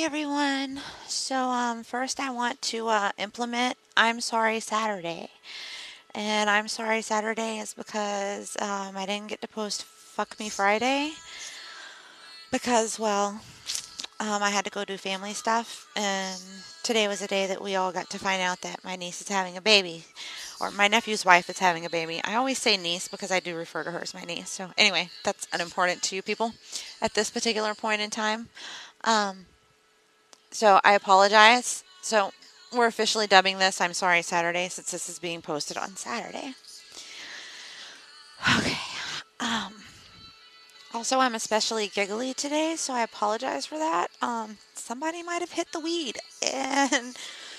Hi everyone. First I want to implement I'm sorry Saturday. And I'm sorry Saturday is because I didn't get to post Fuck Me Friday because, I had to go do family stuff. And today was the day that we all got to find out that my niece is having a baby, or my nephew's wife is having a baby. I always say niece because I do refer to her as my niece. So, anyway, that's unimportant to you people at this particular point in time. Um, So I apologize. So we're officially dubbing this I'm Sorry Saturday since this is being posted on Saturday. Okay. Um, Also, I'm especially giggly today, so I apologize for that. Somebody might have hit the weed, and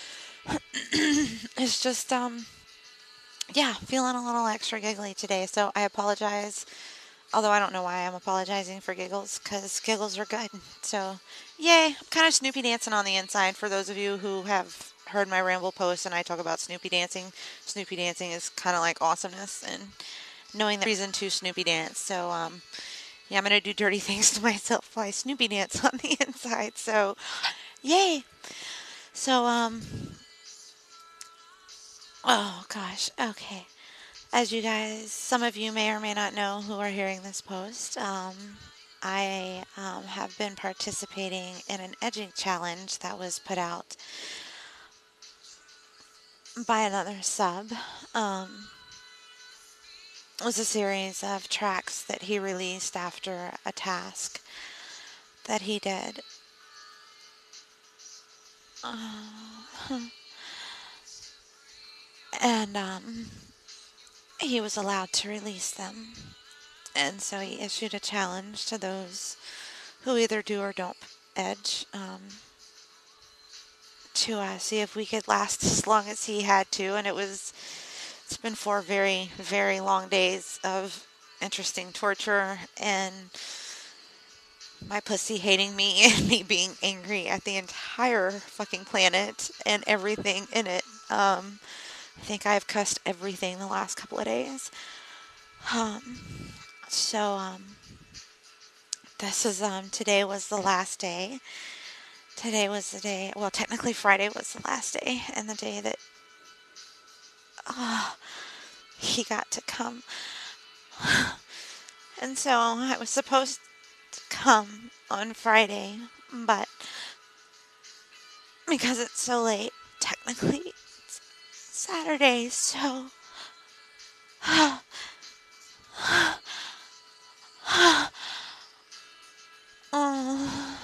it's just yeah, feeling a little extra giggly today. So I apologize. Although I don't know why I'm apologizing for giggles, because giggles are good. So, yay! I'm kind of Snoopy dancing on the inside. For those of you who have heard my ramble post and I talk about Snoopy dancing is kind of like awesomeness and knowing the reason to Snoopy dance. So, yeah, I'm gonna do dirty things to myself while I Snoopy dance on the inside. So, yay! So, oh gosh, okay. As you guys, some of you may or may not know who are hearing this post, I have been participating in an edging challenge that was put out by another sub. It was a series of tracks that he released after a task that he did. And he was allowed to release them. And so he issued a challenge to those who either do or don't edge. To see if we could last as long as he had to, and it's been 4 very long days of interesting torture and my pussy hating me and me being angry at the entire fucking planet and everything in it. I think I've cussed everything the last couple of days. Um, so this is today was the last day. Today was the day. Well, technically Friday was the last day, and the day that he got to come. And so I was supposed to come on Friday, but because it's so late, technically it's Saturday, so. Oh,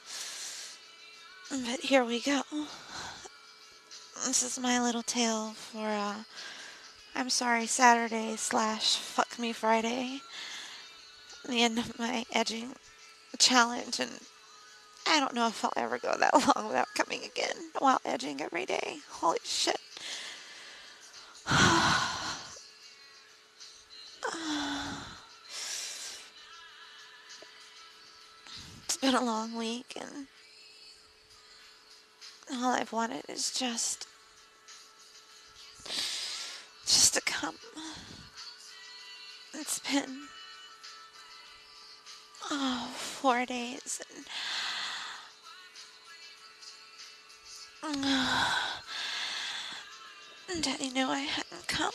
but here we go. This is my little tale for I'm sorry Saturday / Fuck Me Friday. The end of my edging challenge, and I don't know if I'll ever go that long without coming again while edging every day. Holy shit. It's been a long week, and all I've wanted is just to come. It's been 4 days, and Daddy knew I hadn't come.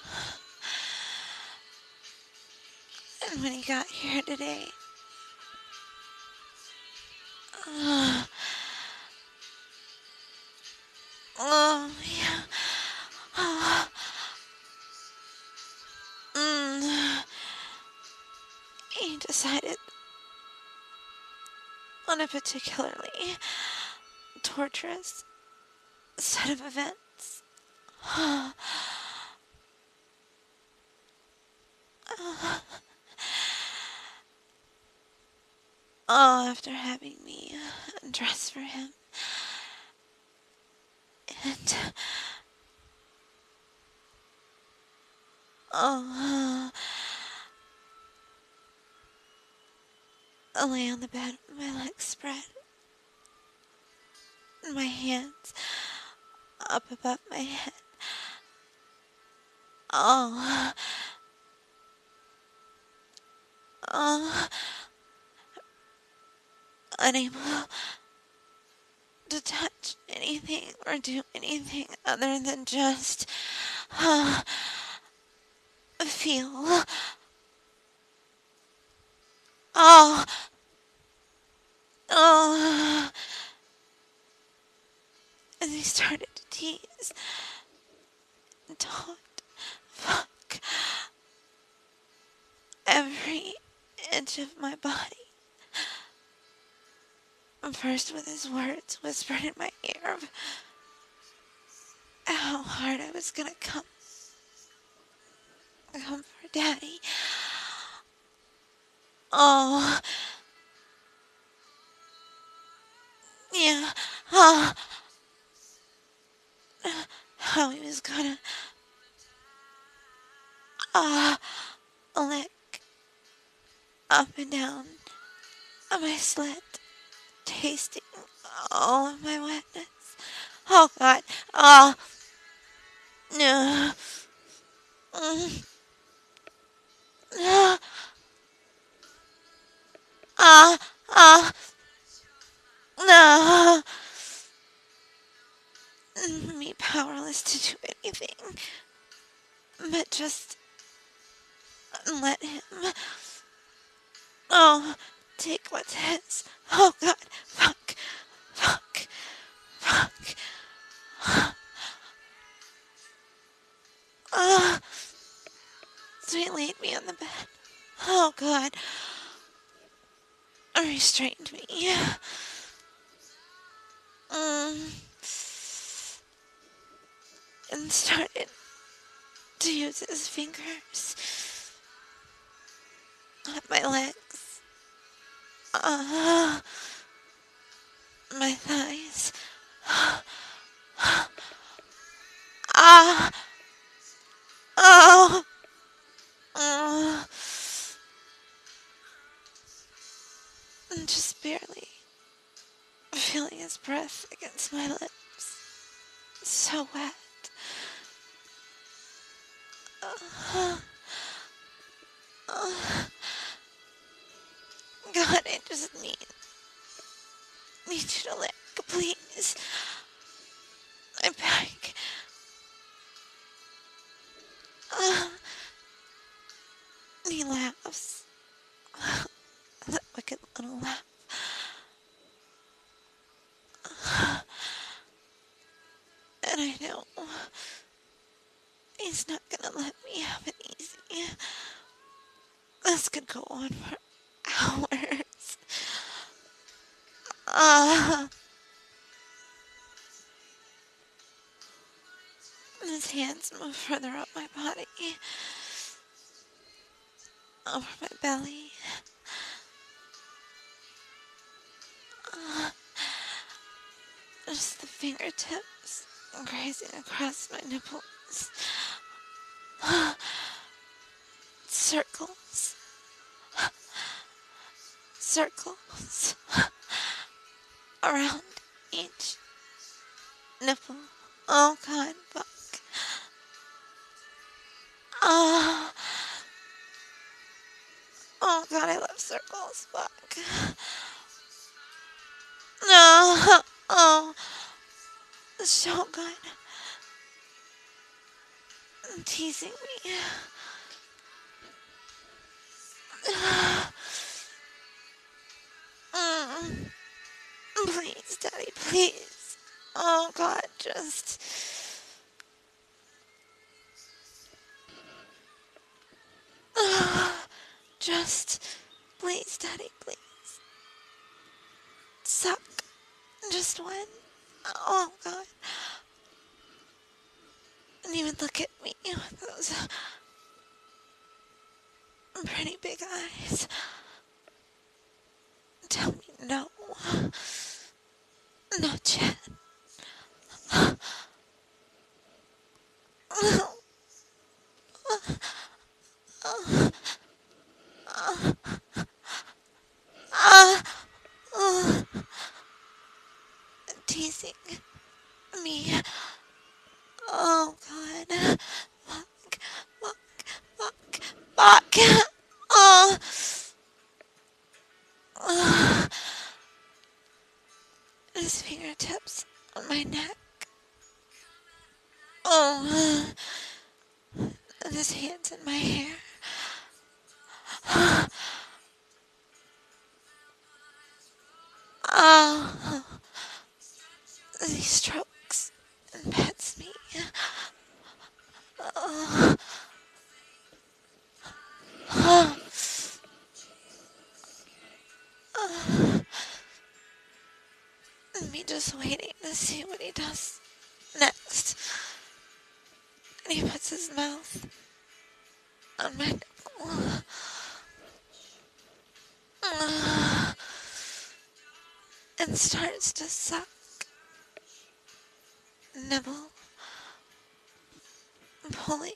And when he got here today, uh, yeah, uh, mm, he decided on a particularly torturous set of events. After having me dress for him and uh, I lay on the bed with my legs spread and my hands up above my head. Oh, oh, unable to touch anything or do anything other than just feel. Oh, oh. And he started to tease and taunt. Fuck every inch of my body. First with his words whispered in my ear of how hard I was gonna come for Daddy. Oh, yeah. Oh, how he was gonna lick up and down on my slit, tasting all of my wetness. Oh God. Oh, no. Mm. Ah, ah, ah, no. Me powerless to do anything but just let him, oh, take what's his. Oh God, fuck, fuck, fuck. Ah, so he laid me on the bed. Oh God, restrained me. Mm, and started to use his fingers on my legs, my thighs. Ah, oh, uh, and just barely feeling his breath against my lips. So wet. Uh, uh, God, I just need you to lick, please. I beg. Uh, and he laughs. That wicked little laugh. And I know he's not gonna let me have it easy. This could go on for hours. Uh, his hands move further up my body, over my belly. Uh, just the fingertips grazing across my nipples. Circles. Circles. Around each nipple. Oh God, fuck. Oh, oh God, I love circles. Fuck. No. Oh, so good. Teasing me. Mm. Please, Daddy, please. Oh God, just, please, Daddy, please. Suck. Just one. Oh God. And you would look at me with those pretty big eyes. Tell me no. Not yet. Teasing me. Oh God. Fuck. Fuck. Fuck. Fuck. Oh. his fingertips on my neck. Oh, and his hands in my hair. Oh, he strokes and pets me. Oh, oh, and me just waiting to see what he does next. And he puts his mouth on my nipple. And starts to suck, nibble, pulling.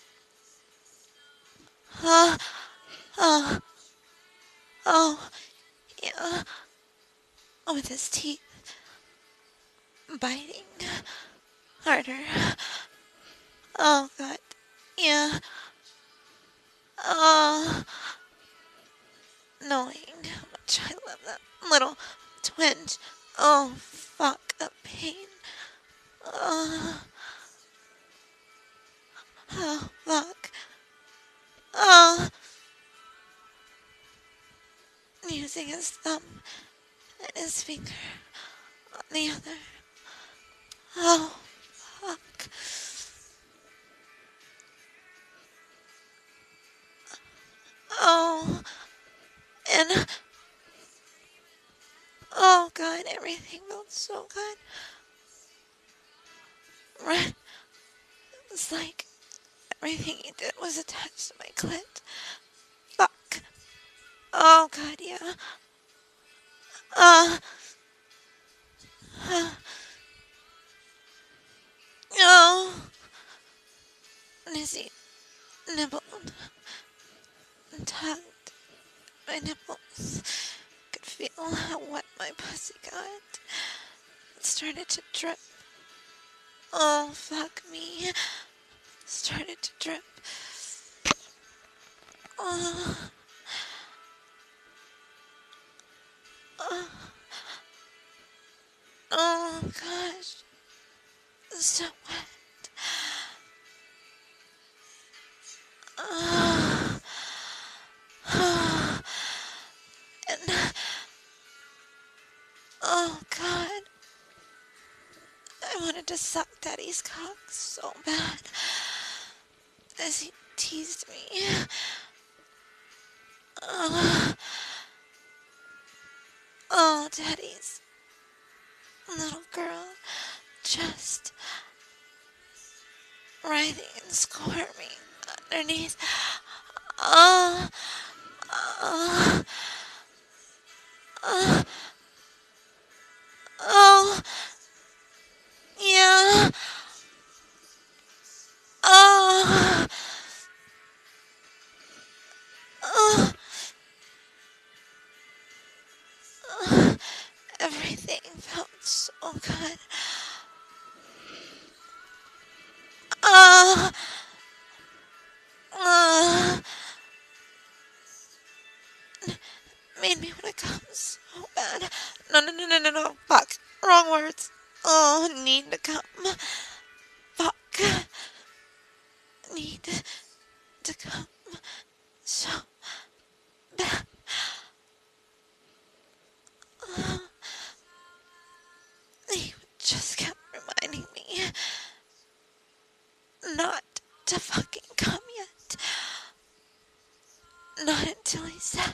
Oh, oh, oh, yeah. With his teeth biting harder. Oh, God. Yeah. Oh, knowing how much I love that little twinge. Oh, fuck, the pain. Oh, oh, fuck. Oh, using his thumb and his finger on the other. Oh, fuck. Oh, and oh, God, everything felt so good. Right? It was like everything he did was attached to my clit. Fuck. Oh, God, yeah. Uh, no. And as he nibbled and tugged my nipples, I could feel how wet my pussy got. It started to drip. Oh, fuck me. Started to drip. Oh, oh, oh gosh. So wet. Oh, oh, and, oh, God. I wanted to suck Daddy's cock so bad as he teased me. Oh, oh, Daddy's little girl just writhing and squirming underneath. Oh, oh, oh, oh, yeah, oh, oh, oh. Everything felt so good. Oh, oh, made me want to come so bad. No, no, no, no, no, no. Fuck. Wrong words. Oh, need to come. Fuck. Need to come so bad. Oh, he just kept reminding me not to fucking come yet. Not until he said.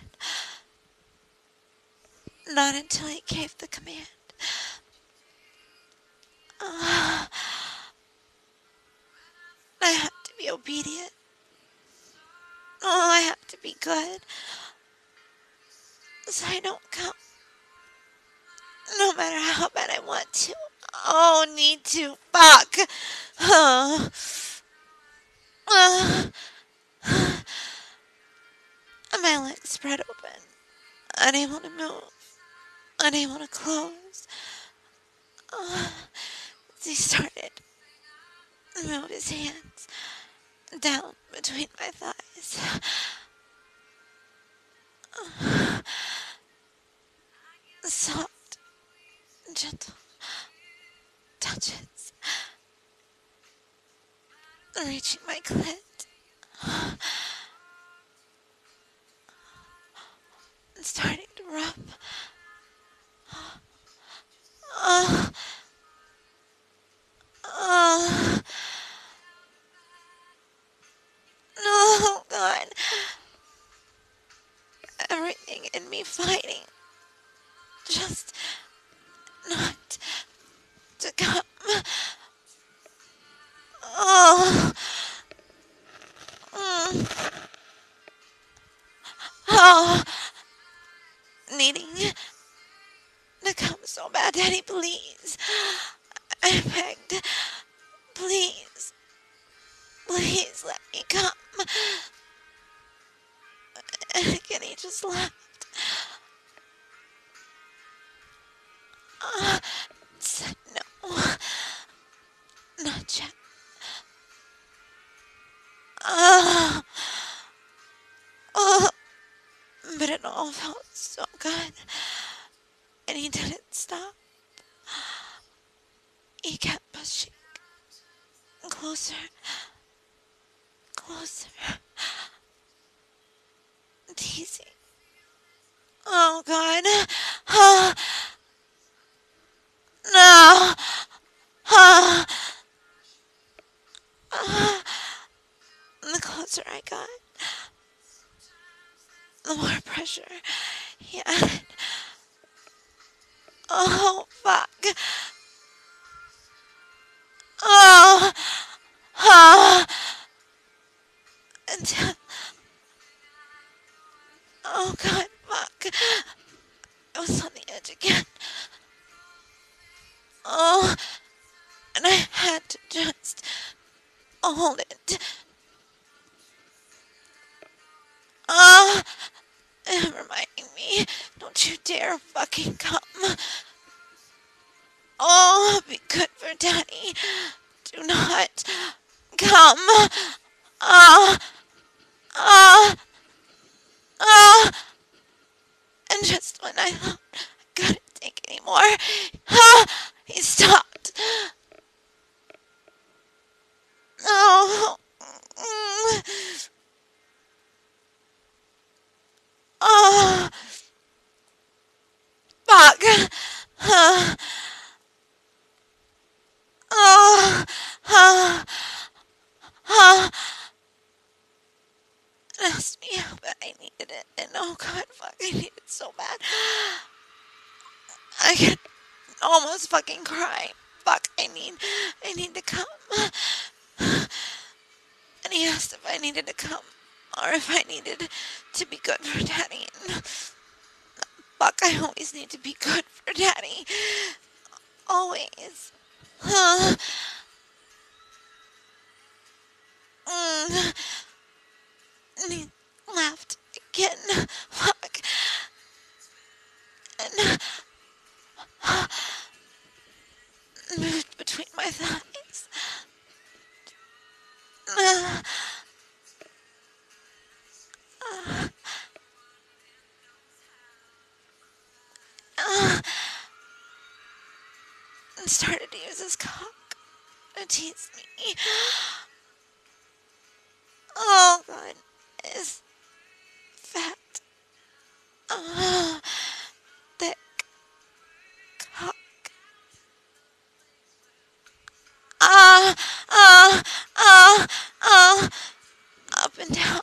Not until he gave the command. Uh, I have to be obedient. Oh, I have to be good. So I don't come. No matter how bad I want to. Oh, need to. Fuck. Uh, uh, my legs spread open. Unable to move. Unable to close. As he started to move his hands down between my thighs. Soft, gentle touches reaching my clit. And starting to rub. Uh, uh, no, God. Everything in me fighting. Just not to come. Oh. Mm. Oh. Needing to come so bad, Daddy, please. I begged. Please. Please let me come. And again, he just laughed. Said no. Not yet. Uh, oh. But it all felt so good. And he didn't stop. He kept pushing closer, closer, teasing. Oh, God. Oh, no. Oh, oh. The closer I got, the more pressure he added. Oh, fuck. Oh, oh. Until, oh, God, fuck. I was on the edge again. Oh, and I had to just hold it. Oh, and reminding me, don't you dare fucking come. Oh, be good for Daddy. Do not come. Ah, ah, ah. And just when I thought I couldn't take anymore, he stopped. Oh, oh, fuck. Oh, oh, oh. Asked me how bad I needed it, and oh God, fuck, I need it so bad. I can almost fucking cry. Fuck, I need to come. And he asked if I needed to come, or if I needed to be good for Daddy. And fuck, I always need to be good for Daddy. Always. Mm. And he laughed again. Fuck. And moved between my thighs. And started to use his cock to tease me. Oh God, his fat, thick cock. Ah, ah, ah, ah, up and down.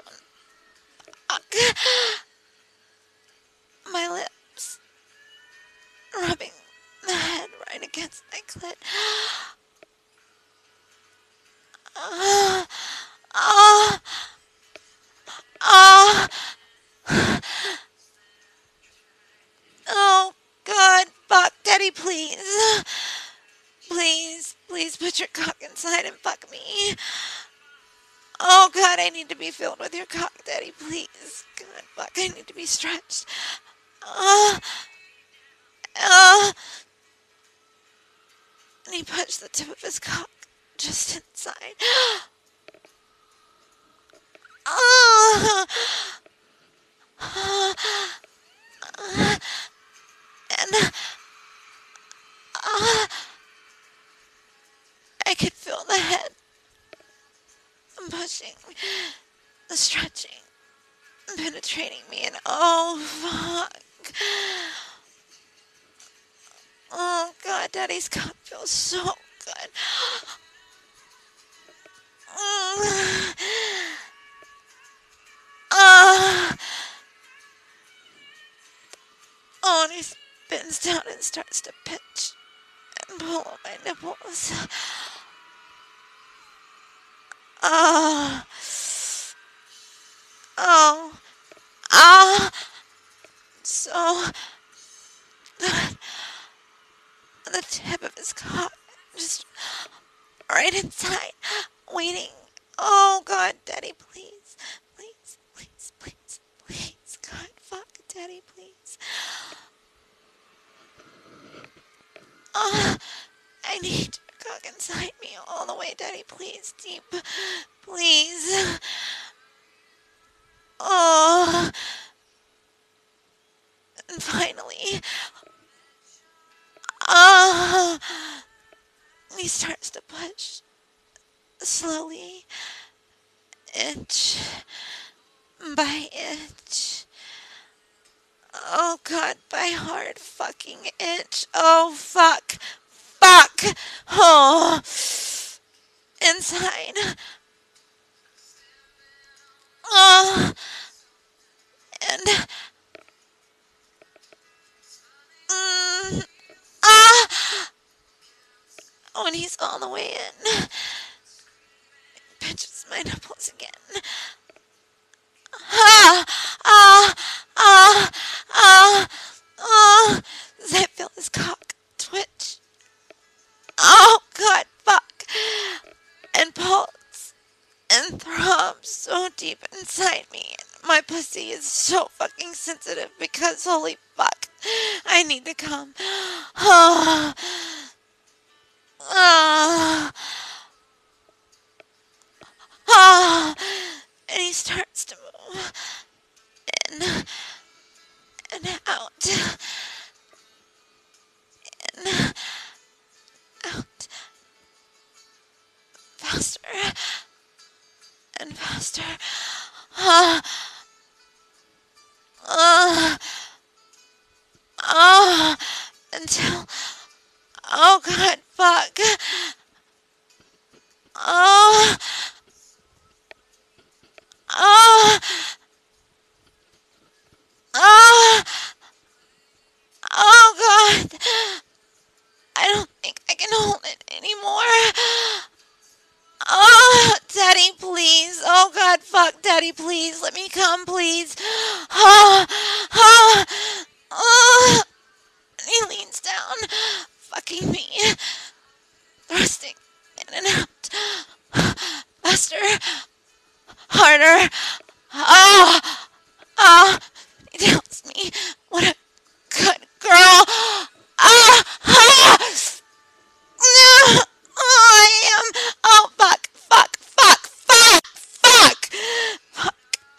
My lips rubbing the head right against my clit. Ah, ah, ah. Oh God, fuck, Daddy, please. Please, please put your cock inside and fuck me. Oh God, I need to be filled with your cock, Daddy, please. God, fuck, I need to be stretched. Uh, uh, and he punched the tip of his cock just inside. Uh, and stretching, penetrating me, and oh fuck. Oh god, Daddy's cock feels so good. Mm. Uh, oh, and he bends down and starts to pinch and pull on my nipples. Oh, oh, ah, so good. The tip of his cock, just right inside, waiting. Oh God, Daddy, please, please, please, please, please, God, fuck, Daddy, please. I need your cock inside me all the way, Daddy, please, deep, please. Oh, and finally, oh, he starts to push slowly, inch by inch. Oh God, by hard fucking inch. Oh fuck, fuck. Oh, inside. Oh, and mm, ah. When he's all the way in, pinches my nipples again. Ah, ah, ah, ah, ah. Does I feel his cock twitch? Oh God, fuck. And pulse and throb so deep inside me. My pussy is so fucking sensitive because holy fuck, I need to come. Ah, ah, ah. And he starts to move in and out and out faster and faster. Ah, ah, ah, until, oh God, fuck. Oh, oh, oh, oh God. I don't think I can hold it anymore. Oh, Daddy, please. Oh God, fuck, Daddy, please. Let me come, please. Oh, oh, oh. And he leans down, fucking me, thrusting in and out. Faster, harder. Oh, oh. He tells me what a good girl. Ah, ah. Oh, I am. Oh, fuck, fuck, fuck, fuck, fuck, fuck.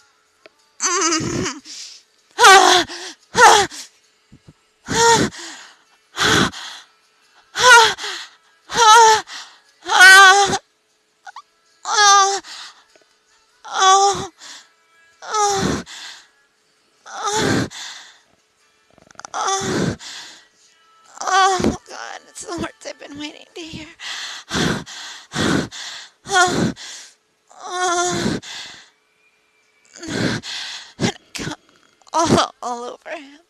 Mm. Ah, ah, ah, ah, ah, ah, ah, oh, oh, oh, oh, oh, oh, God, it's the words I've been waiting to hear. Oh, oh, and I come all over him,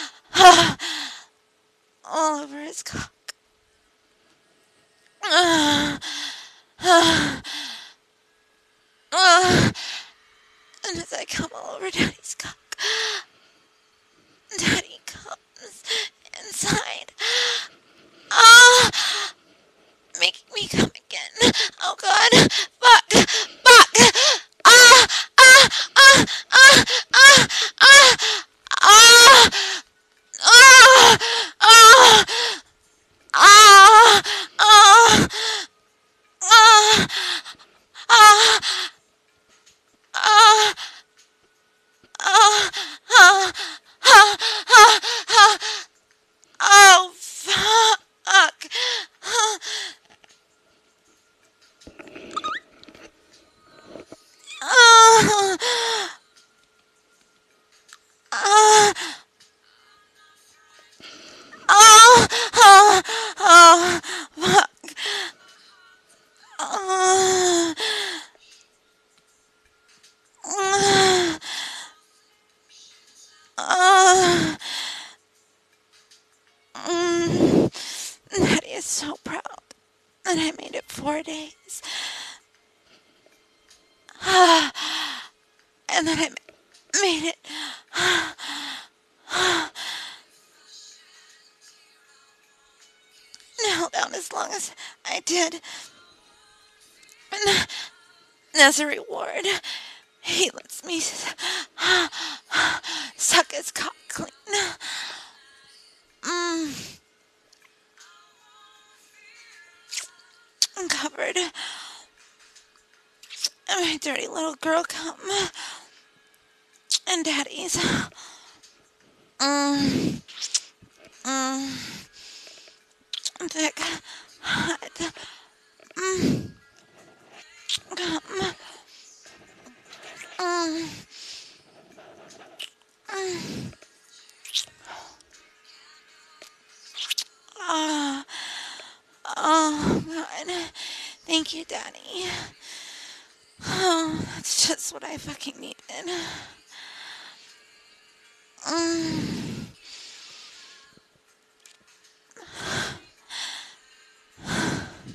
all over his cock. And as I come all over Daddy's cock, Daddy comes inside. Ah, making me come again. Oh God, fuck, fuck. Ah, ah, ah, ah, ah, ah, ah, ah, ah, ah, ah, ah, ah, ah, ah, ah, ah, ah, ah. Oh Oh, fuck. Uh, uh, uh, Daddy is so proud that I made it 4 days. And then I made it. And held out as long as I did. And as a reward, he lets me suck his cock clean. Mm, I'm covered in my dirty little girl cum and daddy's. Mm, mm, thick, hot, mm, cum. Mm, mm. Ah, oh, God. Thank you, Daddy. Oh, that's just what I fucking needed. Mm.